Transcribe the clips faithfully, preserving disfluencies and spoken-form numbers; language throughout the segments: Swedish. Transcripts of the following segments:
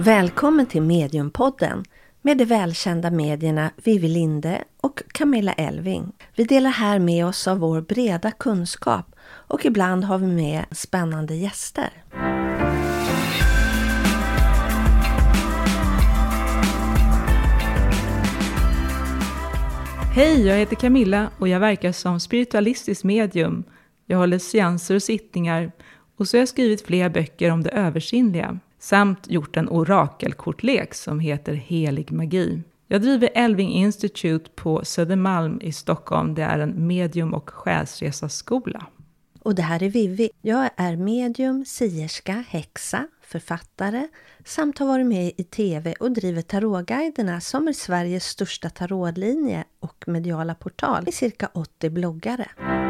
Välkommen till Mediumpodden med de välkända medierna Vivi Linde och Camilla Elving. Vi delar här med oss av vår breda kunskap och ibland har vi med spännande gäster. Hej, jag heter Camilla och jag verkar som spiritualistisk medium. Jag håller seanser och sittningar och så har jag skrivit flera böcker om det översinnliga. Samt gjort en orakelkortlek som heter Helig magi. Jag driver Elving Institute på Södermalm i Stockholm. Det är en medium- och själsresaskola. Och det här är Vivi. Jag är medium, sierska, häxa, författare samt har varit med i tv och driver tarotguiderna som är Sveriges största tarotlinje och mediala portal i cirka åttio bloggare.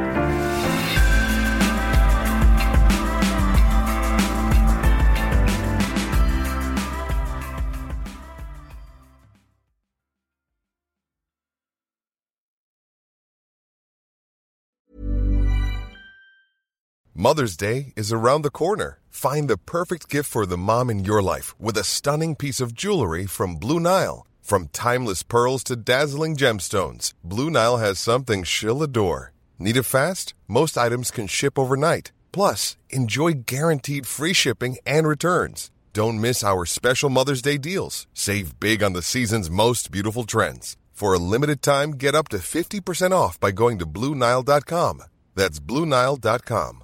Mother's Day is around the corner. Find the perfect gift for the mom in your life with a stunning piece of jewelry from Blue Nile. From timeless pearls to dazzling gemstones, Blue Nile has something she'll adore. Need it fast? Most items can ship overnight. Plus, enjoy guaranteed free shipping and returns. Don't miss our special Mother's Day deals. Save big on the season's most beautiful trends. For a limited time, get up to fifty percent off by going to blue nile dot com. That's blue nile dot com.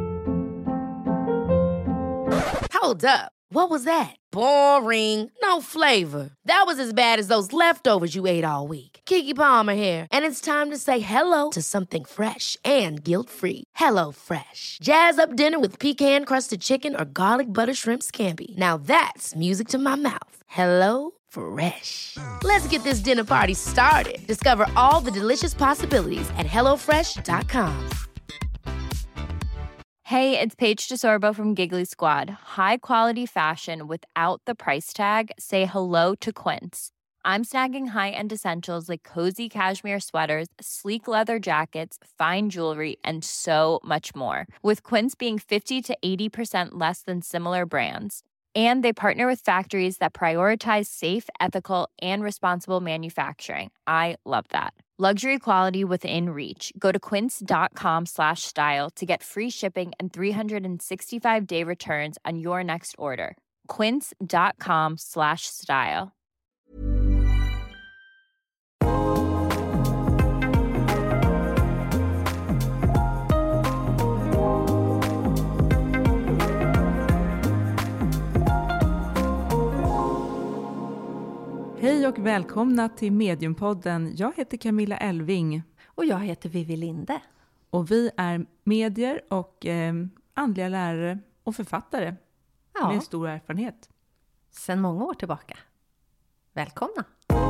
Hold up. What was that? Boring. No flavor. That was as bad as those leftovers you ate all week. Keke Palmer here, and it's time to say hello to something fresh and guilt-free. Hello Fresh. Jazz up dinner with pecan-crusted chicken or garlic butter shrimp scampi. Now that's music to my mouth. Hello Fresh. Let's get this dinner party started. Discover all the delicious possibilities at hello fresh dot com. Hey, it's Paige DeSorbo from Giggly Squad. High quality fashion without the price tag. Say hello to Quince. I'm snagging high-end essentials like cozy cashmere sweaters, sleek leather jackets, fine jewelry, and so much more. With Quince being fifty to eighty percent less than similar brands. And they partner with factories that prioritize safe, ethical, and responsible manufacturing. I love that. Luxury quality within reach. Go to quince dot com slash style to get free shipping and three sixty-five day returns on your next order. quince dot com slash style. Hej och välkomna till Mediumpodden. Jag heter Camilla Elving. Och jag heter Vivi Linde. Och vi är medier och eh, andliga lärare och författare. Ja. Med stor erfarenhet. Sedan många år tillbaka. Välkomna!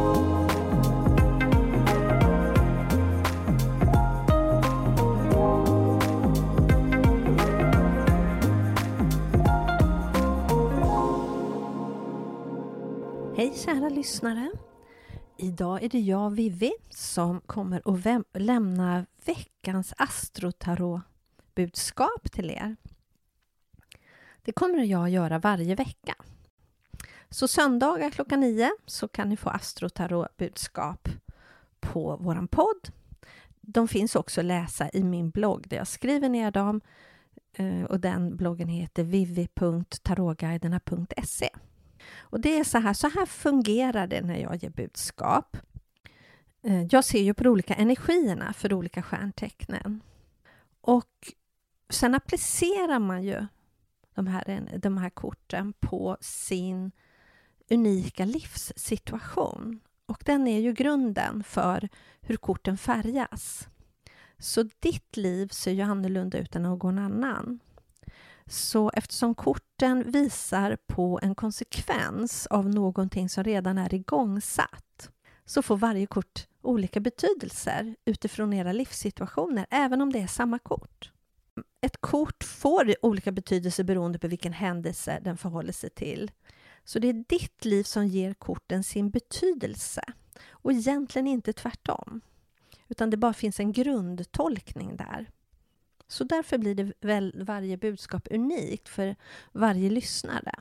Hej kära lyssnare. Idag är det jag, Vivi, som kommer att vä- lämna veckans astrotarot-budskap till er. Det kommer jag göra varje vecka. Så söndagar klockan nio så kan ni få astrotarot-budskap på våran podd. De finns också att läsa i min blogg där jag skriver ner dem. Och den bloggen heter vivi punkt tarotguiderna punkt se. Och det är så här, så här fungerar det när jag ger budskap. Jag ser ju på de olika energierna för olika stjärntecknen. Och sen applicerar man ju de här, de här korten på sin unika livssituation. Och den är ju grunden för hur korten färgas. Så ditt liv ser ju annorlunda ut än någon annan. Så eftersom korten visar på en konsekvens av någonting som redan är igångsatt, så får varje kort olika betydelser utifrån era livssituationer, även om det är samma kort. Ett kort får olika betydelser beroende på vilken händelse den förhåller sig till. Så det är ditt liv som ger korten sin betydelse och egentligen inte tvärtom. Utan det bara finns en grundtolkning där. Så därför blir det väl varje budskap unikt för varje lyssnare.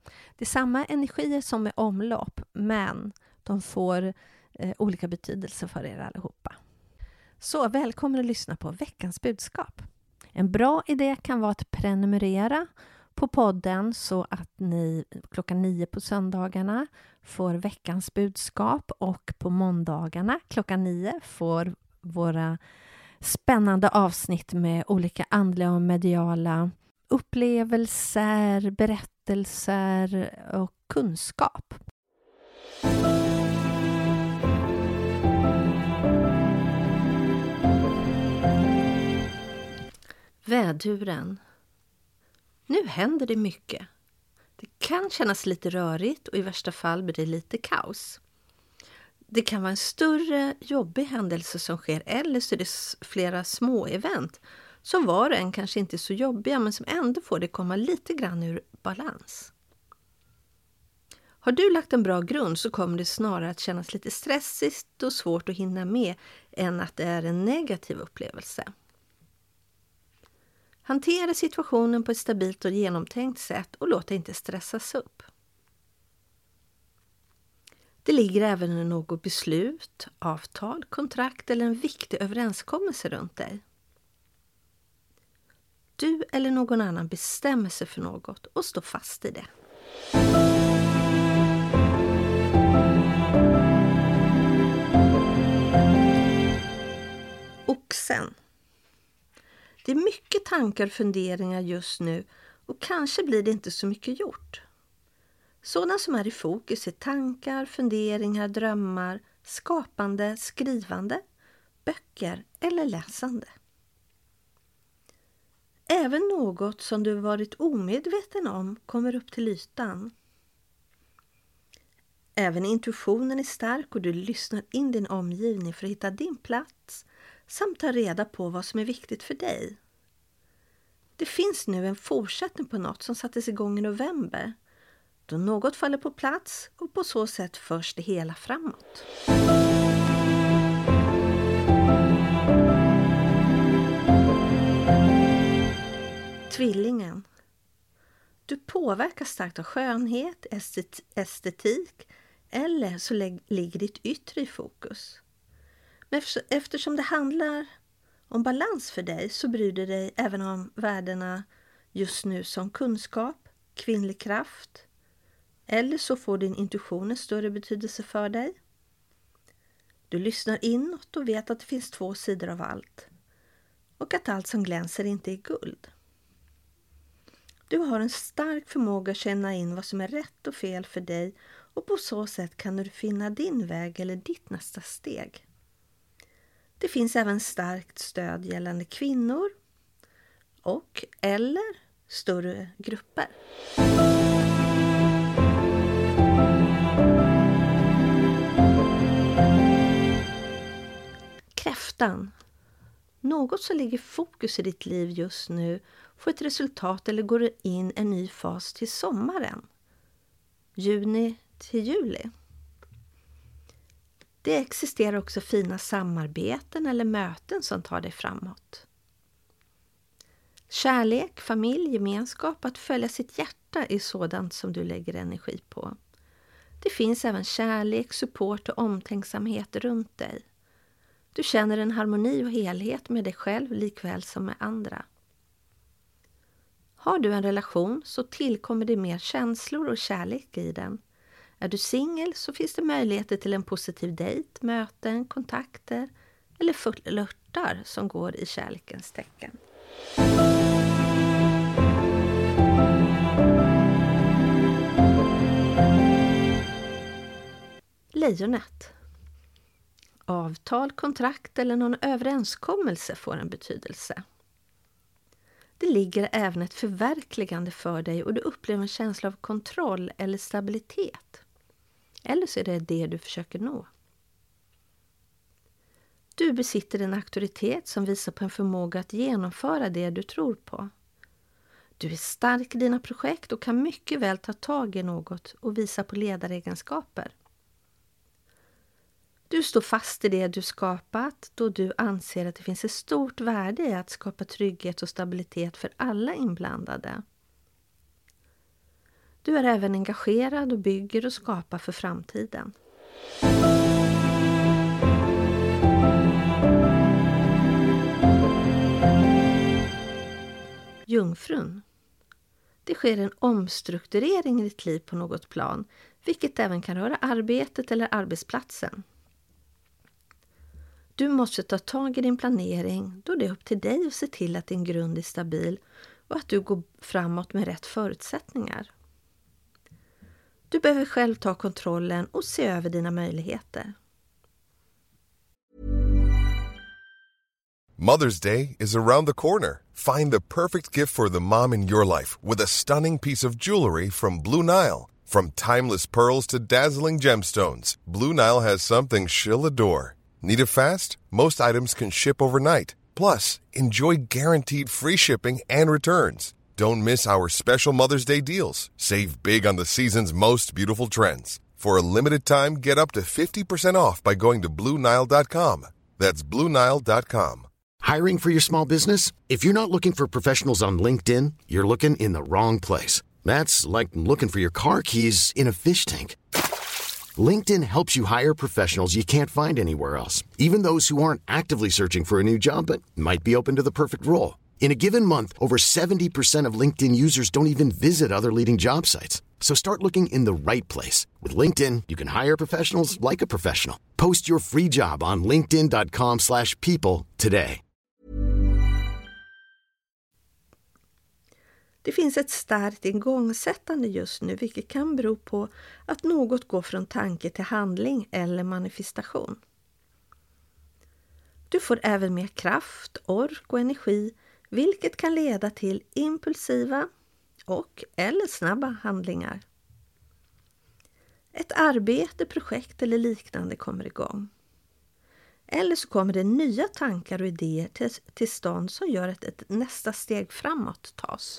Det är samma energier som är omlopp, men de får eh, olika betydelse för er allihopa. Så välkommen att lyssna på veckans budskap. En bra idé kan vara att prenumerera på podden så att ni klockan nio på söndagarna får veckans budskap och på måndagarna klockan nio får våra spännande avsnitt med olika andliga och mediala upplevelser, berättelser och kunskap. Väduren. Nu händer det mycket. Det kan kännas lite rörigt och i värsta fall blir det lite kaos. Det kan vara en större, jobbig händelse som sker eller så är det flera små event som var och en kanske inte är så jobbiga men som ändå får det komma lite grann ur balans. Har du lagt en bra grund så kommer det snarare att kännas lite stressigt och svårt att hinna med än att det är en negativ upplevelse. Hantera situationen på ett stabilt och genomtänkt sätt och låt dig inte stressas upp. Det ligger även i något beslut, avtal, kontrakt eller en viktig överenskommelse runt dig. Du eller någon annan bestämmer sig för något och står fast i det. Oxen. Det är mycket tankar och funderingar just nu och kanske blir det inte så mycket gjort. Sådana som är i fokus är tankar, funderingar, drömmar, skapande, skrivande, böcker eller läsande. Även något som du varit omedveten om kommer upp till ytan. Även intuitionen är stark och du lyssnar in din omgivning för att hitta din plats samt ta reda på vad som är viktigt för dig. Det finns nu en fortsättning på något som sattes igång i november, då något faller på plats och på så sätt förs det hela framåt. Tvillingen. Du påverkas starkt av skönhet, estetik eller så ligger ditt yttre i fokus. Men eftersom det handlar om balans för dig så bryr du dig även om värdena just nu som kunskap, kvinnlig kraft eller så får din intuition en större betydelse för dig. Du lyssnar inåt och vet att det finns två sidor av allt och att allt som glänser inte är guld. Du har en stark förmåga att känna in vad som är rätt och fel för dig och på så sätt kan du finna din väg eller ditt nästa steg. Det finns även starkt stöd gällande kvinnor och eller större grupper. Kräftan. Något som ligger fokus i ditt liv just nu får ett resultat eller går in en ny fas till sommaren. Juni till juli. Det existerar också fina samarbeten eller möten som tar dig framåt. Kärlek, familj, gemenskap, att följa sitt hjärta är sådant som du lägger energi på. Det finns även kärlek, support och omtänksamhet runt dig. Du känner en harmoni och helhet med dig själv likväl som med andra. Har du en relation så tillkommer det mer känslor och kärlek i den. Är du singel så finns det möjligheter till en positiv dejt, möten, kontakter eller flörtar som går i kärlekens tecken. Lejonet. Avtal, kontrakt eller någon överenskommelse får en betydelse. Det ligger även ett förverkligande för dig och du upplever en känsla av kontroll eller stabilitet. Eller så är det det du försöker nå. Du besitter en auktoritet som visar på en förmåga att genomföra det du tror på. Du är stark i dina projekt och kan mycket väl ta tag i något och visa på ledaregenskaper. Du står fast i det du skapat då du anser att det finns ett stort värde i att skapa trygghet och stabilitet för alla inblandade. Du är även engagerad och bygger och skapar för framtiden. Jungfrun. Det sker en omstrukturering i ditt liv på något plan, vilket även kan röra arbetet eller arbetsplatsen. Du måste ta tag i din planering då det är upp till dig att se till att din grund är stabil och att du går framåt med rätt förutsättningar. Du behöver själv ta kontrollen och se över dina möjligheter. Mother's Day is around the corner. Find the perfect gift for the mom in your life with a stunning piece of jewelry from Blue Nile. From timeless pearls to dazzling gemstones, Blue Nile has something she'll adore. Need it fast? Most items can ship overnight. Plus, enjoy guaranteed free shipping and returns. Don't miss our special Mother's Day deals. Save big on the season's most beautiful trends. For a limited time, get up to fifty percent off by going to Blue Nile dot com. That's Blue Nile dot com. Hiring for your small business? If you're not looking for professionals on LinkedIn, you're looking in the wrong place. That's like looking for your car keys in a fish tank. LinkedIn helps you hire professionals you can't find anywhere else, even those who aren't actively searching for a new job but might be open to the perfect role. In a given month, over seventy percent of LinkedIn users don't even visit other leading job sites. So start looking in the right place. With LinkedIn, you can hire professionals like a professional. Post your free job on linkedin dot com slash people today. Det finns ett starkt igångsättande just nu, vilket kan bero på att något går från tanke till handling eller manifestation. Du får även mer kraft, ork och energi, vilket kan leda till impulsiva och eller snabba handlingar. Ett arbete, projekt eller liknande kommer igång. Eller så kommer det nya tankar och idéer till, till stånd som gör att ett nästa steg framåt tas.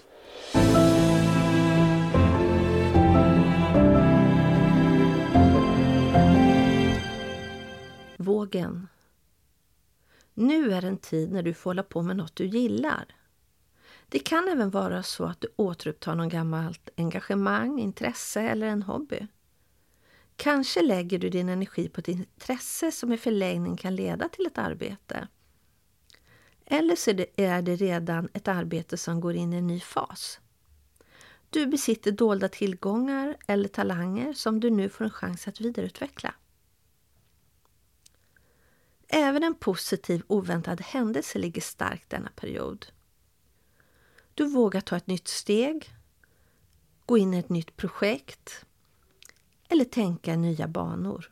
Vågen. Nu är en tid när du får hålla på med något du gillar. Det kan även vara så att du återupptar någon gammalt engagemang, intresse eller en hobby. Kanske lägger du din energi på ett intresse som i förlängning kan leda till ett arbete. Eller så är det redan ett arbete som går in i en ny fas. Du besitter dolda tillgångar eller talanger som du nu får en chans att vidareutveckla. Även en positiv oväntad händelse ligger starkt denna period. Du vågar ta ett nytt steg, gå in i ett nytt projekt eller tänka nya banor.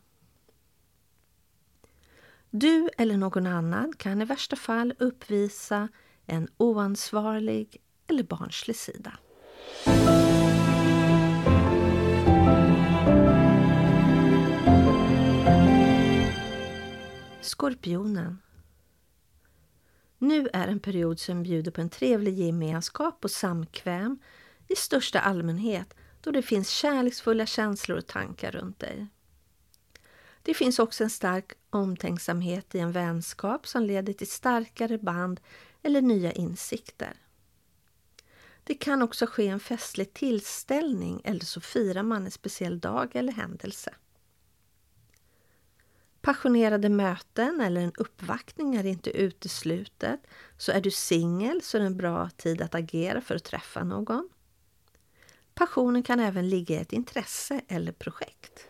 Du eller någon annan kan i värsta fall uppvisa en oansvarig eller barnslig sida. Skorpionen. Nu är en period som bjuder på en trevlig gemenskap och samkväm i största allmänhet, då det finns kärleksfulla känslor och tankar runt dig. Det finns också en stark omtänksamhet i en vänskap som leder till starkare band eller nya insikter. Det kan också ske en festlig tillställning eller så firar man en speciell dag eller händelse. Passionerade möten eller en uppvaktning är inte uteslutet, så är du singel så är det en bra tid att agera för att träffa någon. Passionen kan även ligga i ett intresse eller projekt.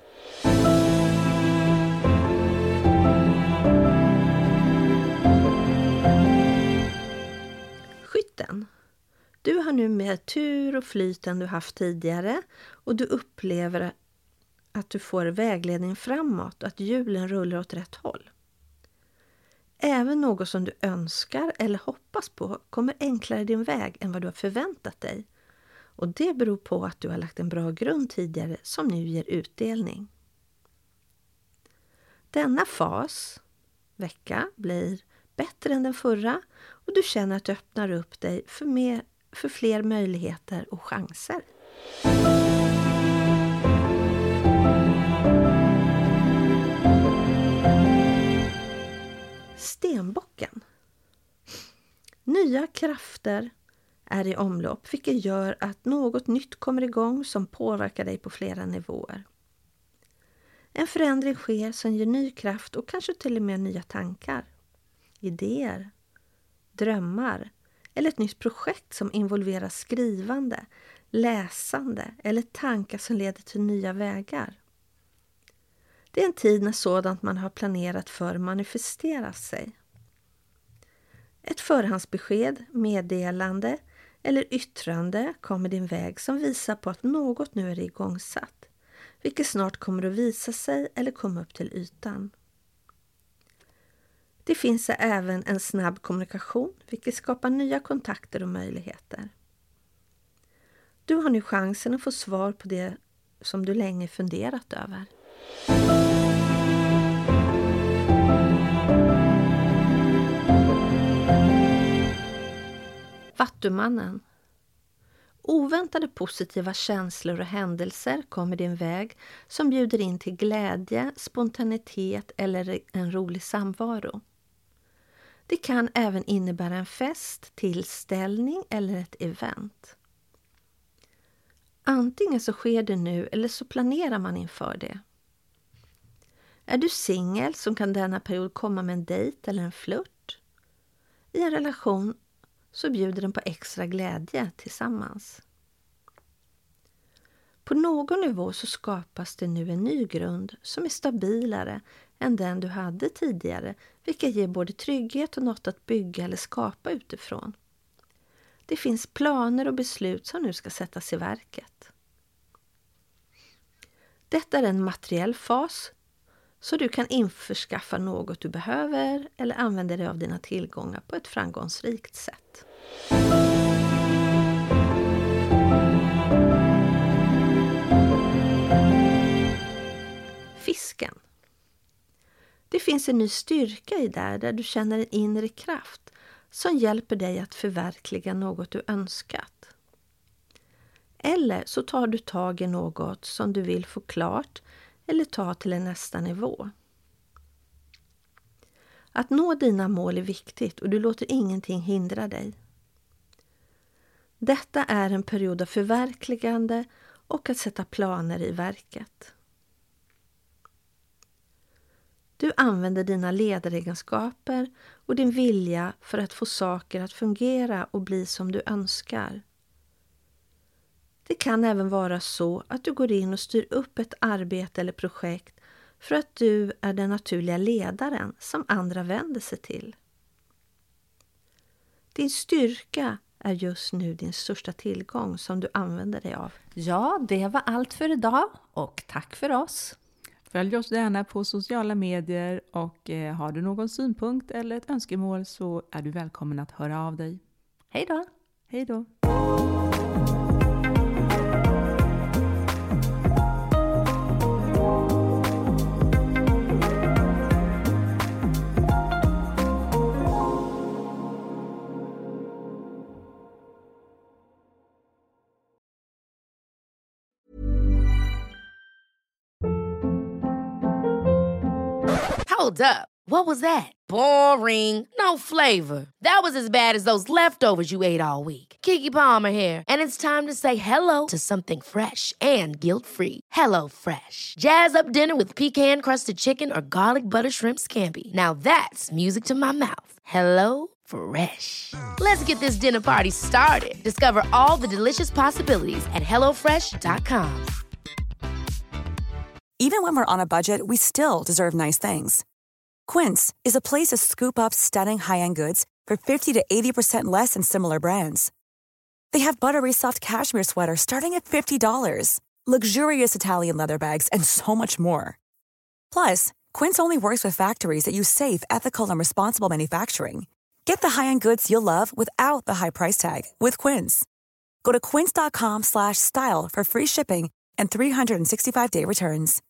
Skytten. Du har nu mer tur och flyt än du haft tidigare och du upplever att du får vägledning framåt och att hjulen rullar åt rätt håll. Även något som du önskar eller hoppas på kommer enklare din väg än vad du har förväntat dig. Och det beror på att du har lagt en bra grund tidigare som nu ger utdelning. Denna fas, vecka, blir bättre än den förra och du känner att du öppnar upp dig för, mer, för fler möjligheter och chanser. Stenbocken. Nya krafter är i omlopp, vilket gör att något nytt kommer igång som påverkar dig på flera nivåer. En förändring sker som ger ny kraft och kanske till och med nya tankar, idéer, drömmar eller ett nytt projekt som involverar skrivande, läsande eller tankar som leder till nya vägar. Det är en tid när sådant man har planerat för manifesterar sig. Ett förhandsbesked, meddelande eller yttrande kommer din väg som visar på att något nu är igångsatt, vilket snart kommer att visa sig eller komma upp till ytan. Det finns även en snabb kommunikation, vilket skapar nya kontakter och möjligheter. Du har nu chansen att få svar på det som du länge funderat över. Vattumannen. Oväntade positiva känslor och händelser kommer din väg som bjuder in till glädje, spontanitet eller en rolig samvaro. Det kan även innebära en fest, tillställning eller ett event. Antingen så sker det nu eller så planerar man inför det. Är du singel som kan denna period komma med en dejt eller en flört? I en relation så bjuder den på extra glädje tillsammans. På någon nivå så skapas det nu en ny grund som är stabilare än den du hade tidigare, vilket ger både trygghet och något att bygga eller skapa utifrån. Det finns planer och beslut som nu ska sättas i verket. Detta är en materiell fas, så du kan införskaffa något du behöver eller använda dig av dina tillgångar på ett framgångsrikt sätt. Fisken. Det finns en ny styrka i där, där du känner en inre kraft som hjälper dig att förverkliga något du önskat. Eller så tar du tag i något som du vill få klart eller ta till en nästa nivå. Att nå dina mål är viktigt och du låter ingenting hindra dig. Detta är en period av förverkligande och att sätta planer i verket. Du använder dina ledaregenskaper och din vilja för att få saker att fungera och bli som du önskar. Det kan även vara så att du går in och styr upp ett arbete eller projekt för att du är den naturliga ledaren som andra vänder sig till. Din styrka är just nu din största tillgång som du använder dig av. Ja, det var allt för idag och tack för oss. Följ oss gärna på sociala medier och eh, har du någon synpunkt eller ett önskemål så är du välkommen att höra av dig. Hej då! Hej då! Hold up. What was that? Boring. No flavor. That was as bad as those leftovers you ate all week. Keke Palmer here, and it's time to say hello to something fresh and guilt-free. Hello Fresh. Jazz up dinner with pecan-crusted chicken or garlic butter shrimp scampi. Now that's music to my mouth. Hello Fresh. Let's get this dinner party started. Discover all the delicious possibilities at hello fresh dot com. Even when we're on a budget, we still deserve nice things. Quince is a place to scoop up stunning high-end goods for fifty to eighty percent less than similar brands. They have buttery soft cashmere sweaters starting at fifty dollars, luxurious Italian leather bags, and so much more. Plus, Quince only works with factories that use safe, ethical, and responsible manufacturing. Get the high-end goods you'll love without the high price tag with Quince. Go to quince dot com slash style for free shipping and three sixty-five day returns.